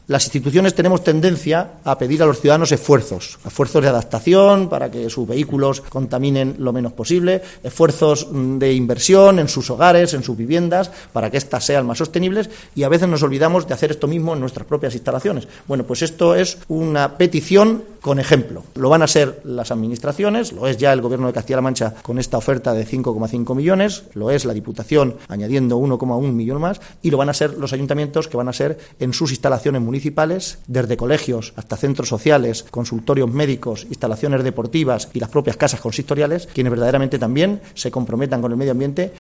Las instituciones tenemos tendencia a pedir a los ciudadanos esfuerzos de adaptación para que sus vehículos contaminen lo menos posible, esfuerzos de inversión en sus hogares, en sus viviendas, para que éstas sean más sostenibles, y a veces nos olvidamos de hacer esto mismo en nuestras propias instalaciones. Bueno, pues esto es una petición con ejemplo. Lo van a ser las administraciones, lo es ya el Gobierno de Castilla-La Mancha con esta oferta de 5,5 millones, lo es la Diputación añadiendo 1,1 millón más, y lo van a ser los ayuntamientos, que van a ser en sus instalaciones municipales, desde colegios hasta centros sociales, consultorios médicos, instalaciones deportivas y las propias casas consistoriales, quienes verdaderamente también se comprometan con el medio ambiente